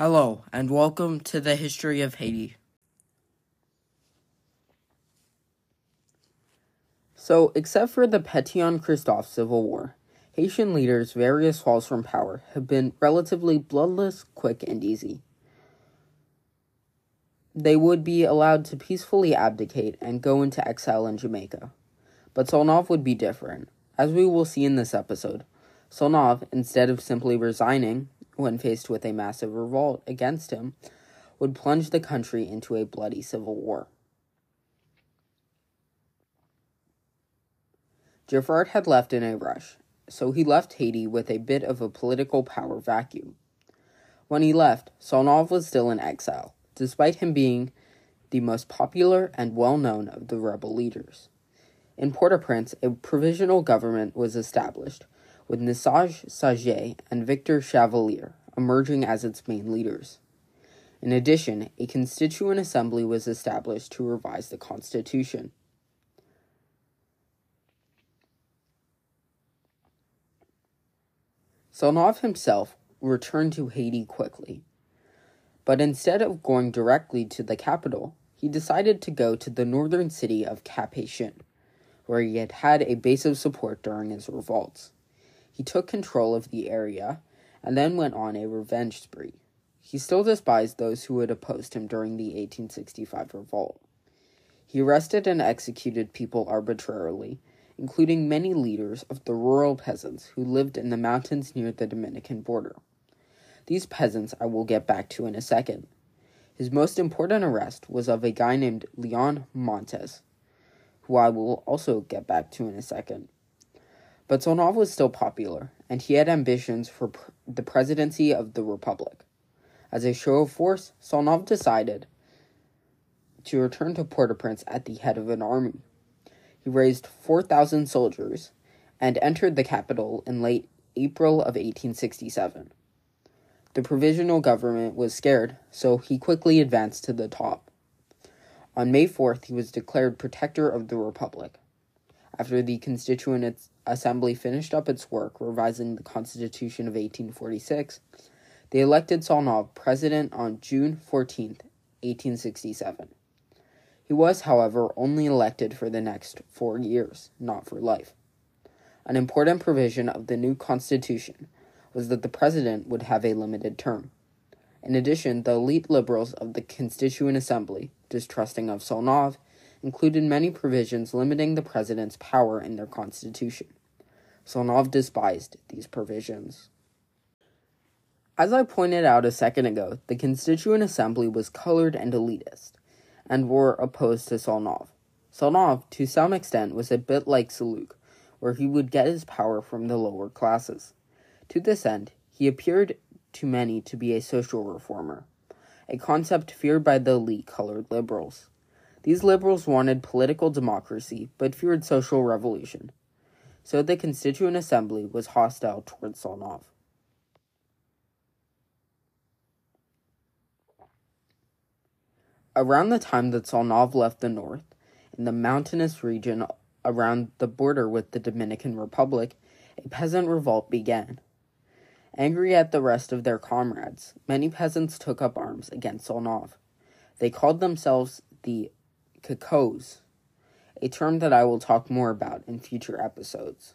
Hello, and welcome to the History of Haiti. So, except for the Pétion-Christophe Civil War, Haitian leaders' various falls from power have been relatively bloodless, quick, and easy. They would be allowed to peacefully abdicate and go into exile in Jamaica. But Solnov would be different. As we will see in this episode, Solnov, instead of simply resigning when faced with a massive revolt against him, would plunge the country into a bloody civil war. Giffard had left in a rush, so he left Haiti with a bit of a political power vacuum. When he left, Solnov was still in exile, despite him being the most popular and well-known of the rebel leaders. In Port-au-Prince, a provisional government was established, with Nisage Saget and Victor Chevalier emerging as its main leaders. In addition, a constituent assembly was established to revise the constitution. Solnov himself returned to Haiti quickly, but instead of going directly to the capital, he decided to go to the northern city of Cap-Haitien, where he had had a base of support during his revolts. He took control of the area and then went on a revenge spree. He still despised those who had opposed him during the 1865 revolt. He arrested and executed people arbitrarily, including many leaders of the rural peasants who lived in the mountains near the Dominican border. These peasants I will get back to in a second. His most important arrest was of a guy named Leon Montes, who I will also get back to in a second. But Solnov was still popular, and he had ambitions for the presidency of the Republic. As a show of force, Solnov decided to return to Port-au-Prince at the head of an army. He raised 4,000 soldiers and entered the capital in late April of 1867. The provisional government was scared, so he quickly advanced to the top. On May 4th, he was declared protector of the Republic. After the Constituent Assembly finished up its work revising the Constitution of 1846, they elected Solnov president on June 14th, 1867. He was, however, only elected for the next 4 years, not for life. An important provision of the new Constitution was that the president would have a limited term. In addition, the elite liberals of the Constituent Assembly, distrusting of Solnov, included many provisions limiting the president's power in their constitution. Solnov despised these provisions. As I pointed out a second ago, the Constituent Assembly was colored and elitist, and were opposed to Solnov. Solnov, to some extent, was a bit like Seluk, where he would get his power from the lower classes. To this end, he appeared to many to be a social reformer, a concept feared by the elite colored liberals. These liberals wanted political democracy, but feared social revolution. So the Constituent Assembly was hostile towards Solnov. Around the time that Solnov left the north, in the mountainous region around the border with the Dominican Republic, a peasant revolt began. Angry at the rest of their comrades, many peasants took up arms against Solnov. They called themselves the Cacots, a term that I will talk more about in future episodes.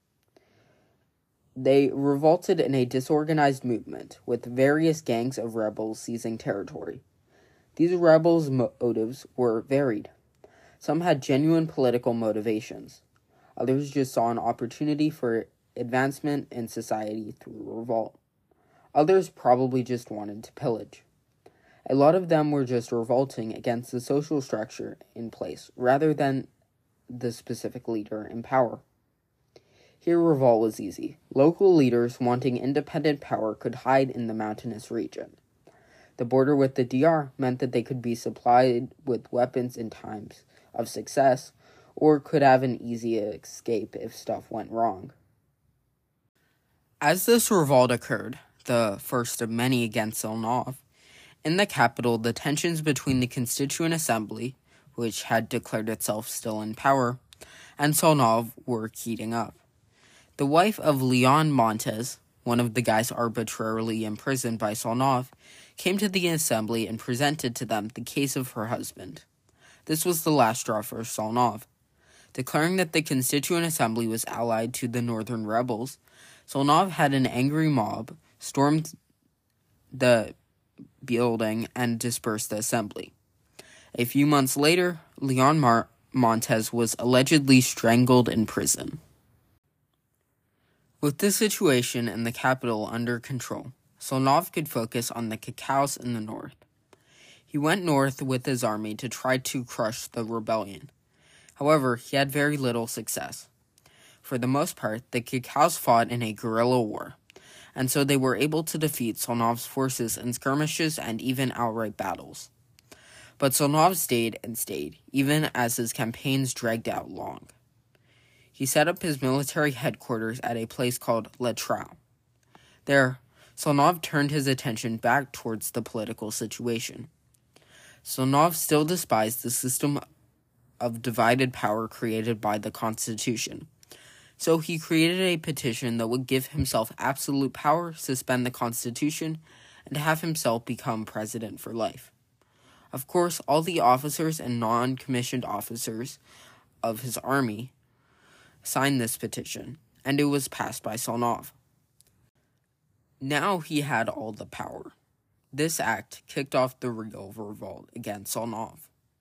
They revolted in a disorganized movement, with various gangs of rebels seizing territory. These rebels' motives were varied. Some had genuine political motivations. Others just saw an opportunity for advancement in society through revolt. Others probably just wanted to pillage. A lot of them were just revolting against the social structure in place, rather than the specific leader in power. Here revolt was easy. Local leaders wanting independent power could hide in the mountainous region. The border with the DR meant that they could be supplied with weapons in times of success, or could have an easy escape if stuff went wrong. As this revolt occurred, the first of many against Solnov, in the capital, the tensions between the Constituent Assembly, which had declared itself still in power, and Solnov were heating up. The wife of Leon Montes one of the guys arbitrarily imprisoned by Solnov, came to the assembly and presented to them the case of her husband. This was the last straw for Solnov. Declaring that the Constituent Assembly was allied to the Northern rebels, Solnov had an angry mob storm the building and disperse the assembly. A few months later, Leon Montes was allegedly strangled in prison. With the situation in the capital under control, Solnov could focus on the Cacaos in the north. He went north with his army to try to crush the rebellion. However, he had very little success. For the most part, the Cacaos fought in a guerrilla war, and so they were able to defeat Solnov's forces in skirmishes and even outright battles. But Solnov stayed and stayed, even as his campaigns dragged out long. He set up his military headquarters at a place called Le Trou. There, Solnov turned his attention back towards the political situation. Solnov still despised the system of divided power created by the Constitution. So he created a petition that would give himself absolute power, suspend the Constitution, and have himself become president for life. Of course, all the officers and non-commissioned officers of his army signed this petition, and it was passed by Solnov. Now he had all the power. This act kicked off the real revolt against Solnov.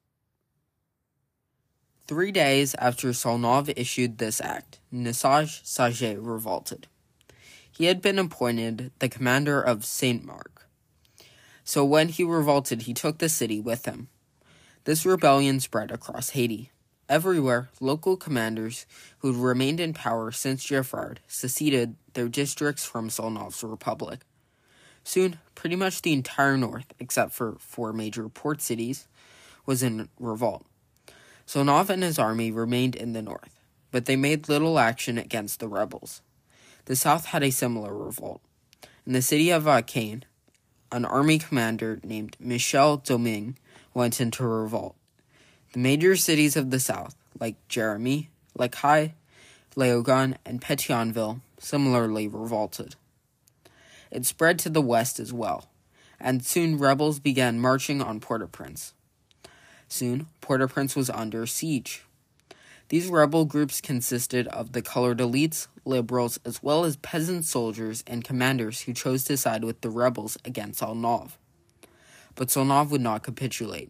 3 days after Solnov issued this act, Nesage Saget revolted. He had been appointed the commander of Saint-Marc. So when he revolted, he took the city with him. This rebellion spread across Haiti. Everywhere, local commanders who had remained in power since Giffard seceded their districts from Solnov's republic. Soon, pretty much the entire north, except for 4 major port cities, was in revolt. Solnov and his army remained in the north, but they made little action against the rebels. The south had a similar revolt. In the city of Acain, an army commander named Michel Domingue went into revolt. The major cities of the south, like Jérémie, Lecqui, Léogâne, and Pétionville, similarly revolted. It spread to the west as well, and soon rebels began marching on Port-au-Prince. Soon, Port-au-Prince was under siege. These rebel groups consisted of the colored elites, liberals, as well as peasant soldiers and commanders who chose to side with the rebels against Solnov. But Solnov would not capitulate.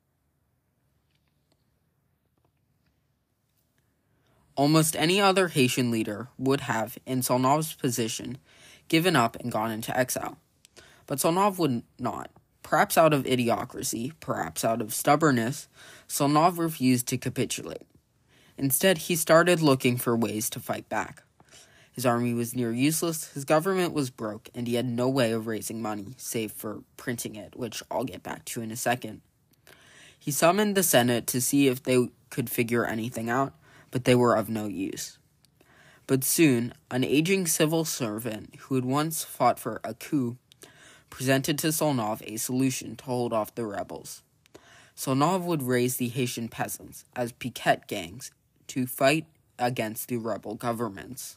Almost any other Haitian leader would have, in Solnov's position, given up and gone into exile. But Solnov would not. Perhaps out of idiocracy, perhaps out of stubbornness, Solnov refused to capitulate. Instead, he started looking for ways to fight back. His army was near useless, his government was broke, and he had no way of raising money, save for printing it, which I'll get back to in a second. He summoned the Senate to see if they could figure anything out, but they were of no use. But soon, an aging civil servant who had once fought for a coup presented to Solnov a solution to hold off the rebels. Solnov would raise the Haitian peasants as piquet gangs to fight against the rebel governments.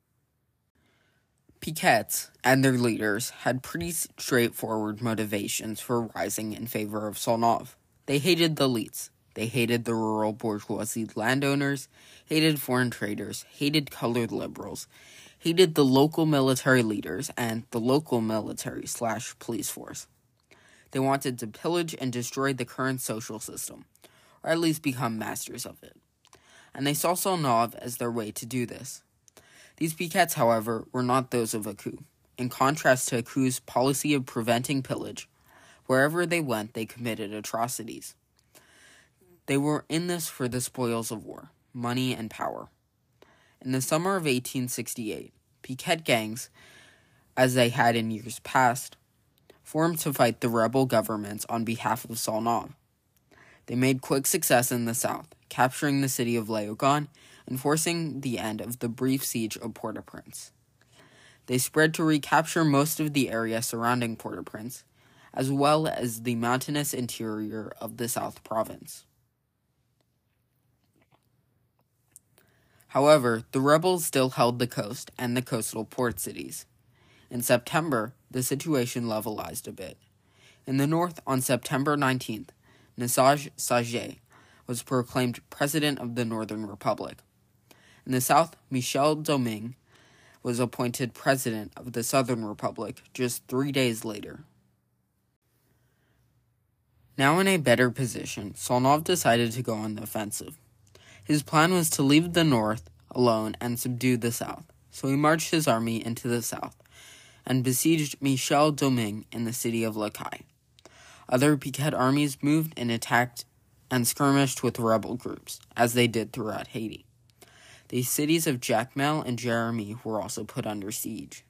Piquets and their leaders had pretty straightforward motivations for rising in favor of Solnov. They hated the elites. They hated the rural bourgeoisie landowners, hated foreign traders, hated colored liberals, hated the local military leaders and the local military/police force. They wanted to pillage and destroy the current social system, or at least become masters of it. And they saw Solnov as their way to do this. These piquets, however, were not those of a coup. In contrast to a coup's policy of preventing pillage, wherever they went, they committed atrocities. They were in this for the spoils of war, money and power. In the summer of 1868, piquet gangs, as they had in years past, formed to fight the rebel governments on behalf of Solnov. They made quick success in the south, capturing the city of Léogâne and forcing the end of the brief siege of Port-au-Prince. They spread to recapture most of the area surrounding Port-au-Prince, as well as the mountainous interior of the South Province. However, the rebels still held the coast and the coastal port cities. In September, the situation levelized a bit. In the north, on September 19th, Nassaj Sajé was proclaimed President of the Northern Republic. In the south, Michel Domingue was appointed President of the Southern Republic just 3 days later. Now in a better position, Salnov decided to go on the offensive. His plan was to leave the north alone and subdue the south, so he marched his army into the south and besieged Michel Domingue in the city of Les Cayes. Other Picquet armies moved and attacked and skirmished with rebel groups, as they did throughout Haiti. The cities of Jacmel and Jérémie were also put under siege.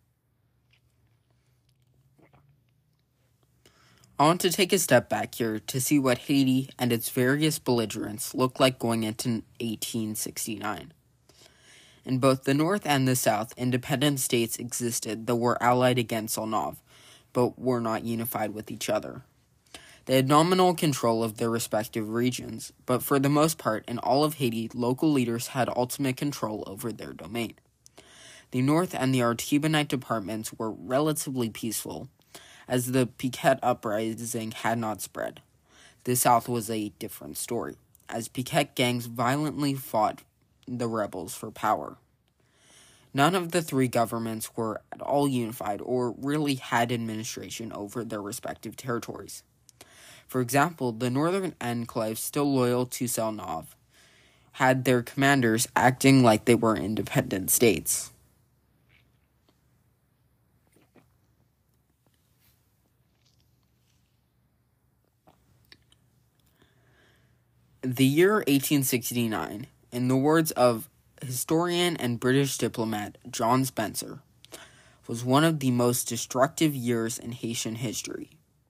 I want to take a step back here to see what Haiti and its various belligerents looked like going into 1869. In both the North and the South, independent states existed that were allied against Salnov, but were not unified with each other. They had nominal control of their respective regions, but for the most part, in all of Haiti, local leaders had ultimate control over their domain. The North and the Artibonite departments were relatively peaceful, as the Picquet uprising had not spread. The South was a different story, as Picquet gangs violently fought the rebels for power. None of the three governments were at all unified or really had administration over their respective territories. For example, the northern enclave, still loyal to Salnov, had their commanders acting like they were independent states. The year 1869, in the words of historian and British diplomat John Spencer, was one of the most destructive years in Haitian history.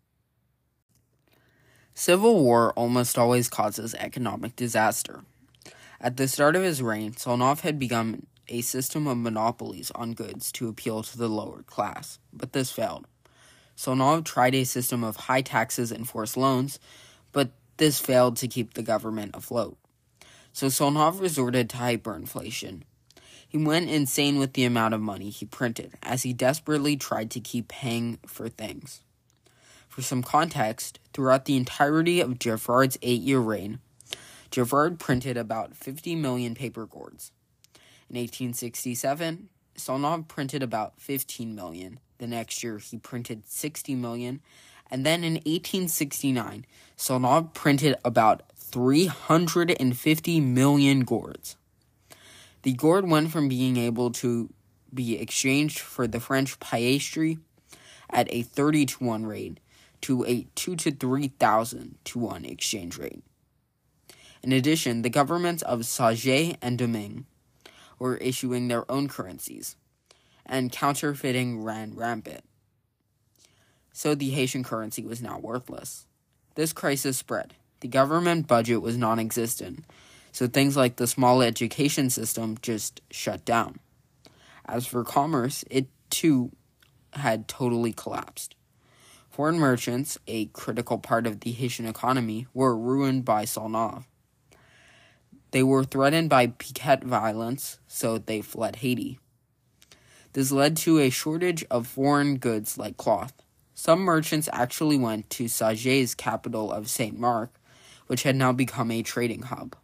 Civil war almost always causes economic disaster. At the start of his reign, Salnov had begun a system of monopolies on goods to appeal to the lower class, but this failed. Salnov tried a system of high taxes and forced loans, but this failed to keep the government afloat. So Salnov resorted to hyperinflation. He went insane with the amount of money he printed, as he desperately tried to keep paying for things. For some context, throughout the entirety of Giffard's 8-year reign, Giffard printed about 50 million paper gourds. In 1867, Salnov printed about 15 million. The next year, he printed 60 million. And then in 1869, Salnov printed about 350 million gourds. The gourd went from being able to be exchanged for the French piastre at a 30-to-1 rate to a 2 to 3,000 to 1 exchange rate. In addition, the governments of Sajé and Domingue were issuing their own currencies, and counterfeiting ran rampant. So the Haitian currency was now worthless. This crisis spread. The government budget was non-existent, so things like the small education system just shut down. As for commerce, it too had totally collapsed. Foreign merchants, a critical part of the Haitian economy, were ruined by Salnov. They were threatened by Picquet violence, so they fled Haiti. This led to a shortage of foreign goods like cloth. Some merchants actually went to Sajé's capital of Saint Marc, which had now become a trading hub.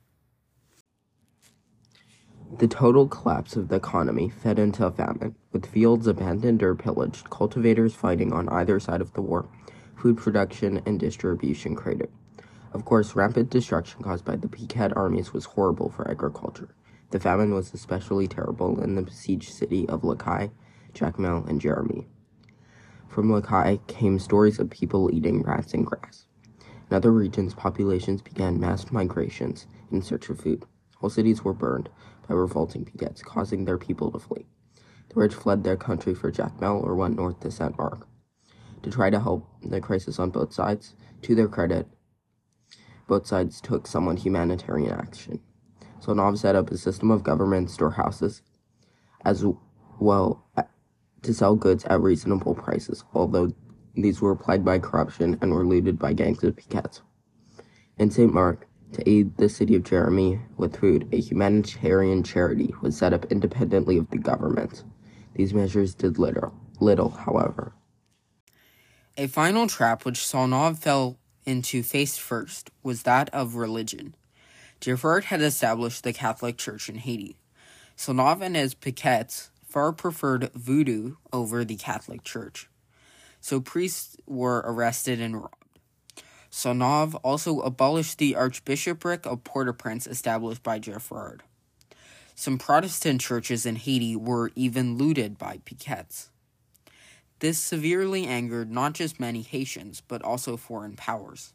The total collapse of the economy fed into a famine, with fields abandoned or pillaged, cultivators fighting on either side of the war, food production and distribution cratered. Of course, rampant destruction caused by the Picquet armies was horrible for agriculture. The famine was especially terrible in the besieged city of Les Cayes, Jacmel, and Jérémie. From Les Cayes came stories of people eating rats and grass. In other regions, populations began mass migrations in search of food. Whole cities were burned by revolting Picquets, causing their people to flee. The rich fled their country for Jacmel or went north to Saint Marc. To try to help the crisis on both sides, to their credit, both sides took somewhat humanitarian action. Salnov set up a system of government storehouses as well to sell goods at reasonable prices, although these were plagued by corruption and were looted by gangs of Picquets. In Saint Marc, to aid the city of Jérémie with food, a humanitarian charity was set up independently of the government. These measures did little, little, however. A final trap which Salnov fell into face first was that of religion. Giffard had established the Catholic Church in Haiti. Salnov and his piquets far preferred voodoo over the Catholic Church, so priests were arrested and robbed. Salnov also abolished the Archbishopric of Port-au-Prince established by Giffard. Some Protestant churches in Haiti were even looted by piquets. This severely angered not just many Haitians, but also foreign powers.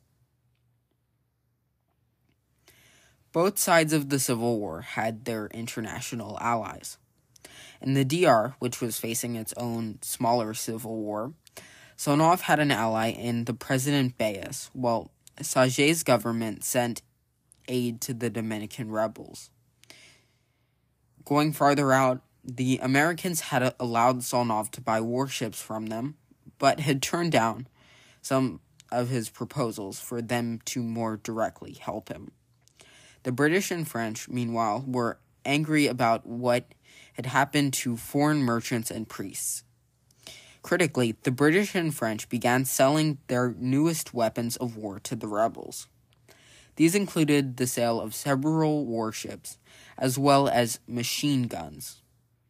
Both sides of the Civil War had their international allies. In the DR, which was facing its own smaller civil war, Salnov had an ally in the President Baez, while Saget's government sent aid to the Dominican rebels. Going farther out, the Americans had allowed Salnov to buy warships from them, but had turned down some of his proposals for them to more directly help him. The British and French, meanwhile, were angry about what had happened to foreign merchants and priests. Critically, the British and French began selling their newest weapons of war to the rebels. These included the sale of several warships, as well as machine guns.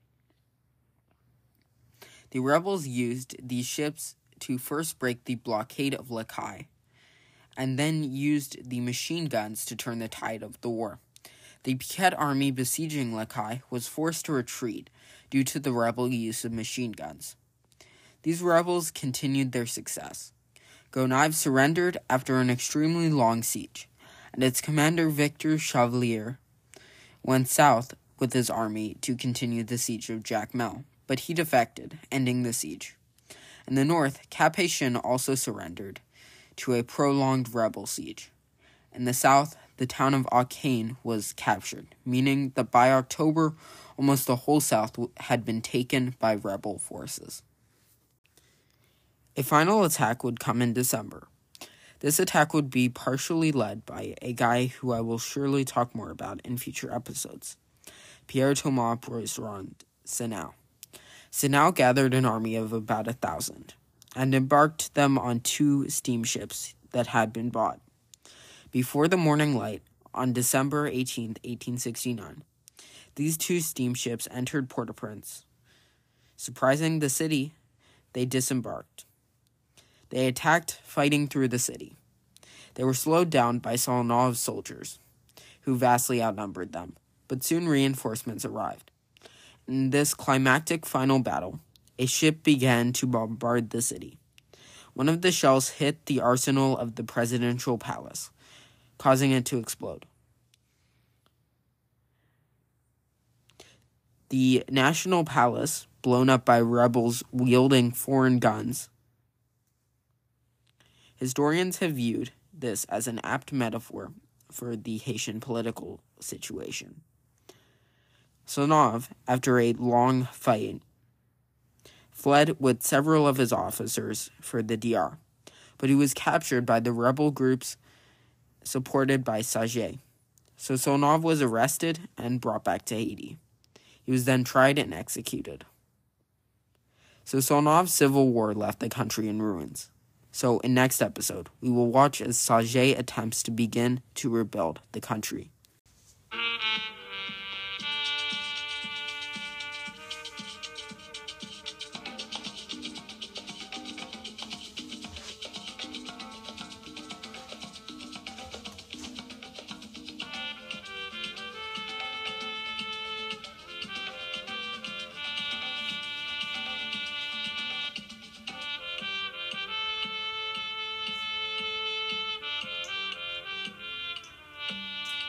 The rebels used these ships to first break the blockade of Les Cayes, and then used the machine guns to turn the tide of the war. The Piquet army besieging Les Cayes was forced to retreat due to the rebel use of machine guns. These rebels continued their success. Gonaives surrendered after an extremely long siege, and its commander Victor Chevalier went south with his army to continue the siege of Jacmel, but he defected, ending the siege. In the north, Cap-Haïtien also surrendered to a prolonged rebel siege. In the south, the town of Aucane was captured, meaning that by October, almost the whole south had been taken by rebel forces. A final attack would come in December. This attack would be partially led by a guy who I will surely talk more about in future episodes, Pierre-Thomas Brosserand Senau. Senau gathered an army of about 1,000 and embarked them on 2 steamships that had been bought. Before the morning light, on December 18, 1869, these 2 steamships entered Port-au-Prince. Surprising the city, they disembarked. They attacked, fighting through the city. They were slowed down by Salnov's soldiers, who vastly outnumbered them, but soon reinforcements arrived. In this climactic final battle, a ship began to bombard the city. One of the shells hit the arsenal of the presidential palace, causing it to explode. The National Palace, blown up by rebels wielding foreign guns. Historians have viewed this as an apt metaphor for the Haitian political situation. Salnov, after a long fight, fled with several of his officers for the DR, but he was captured by the rebel groups supported by Saget. So Salnov was arrested and brought back to Haiti. He was then tried and executed. So Salnov's civil war left the country in ruins. So in next episode, we will watch as Saget attempts to begin to rebuild the country.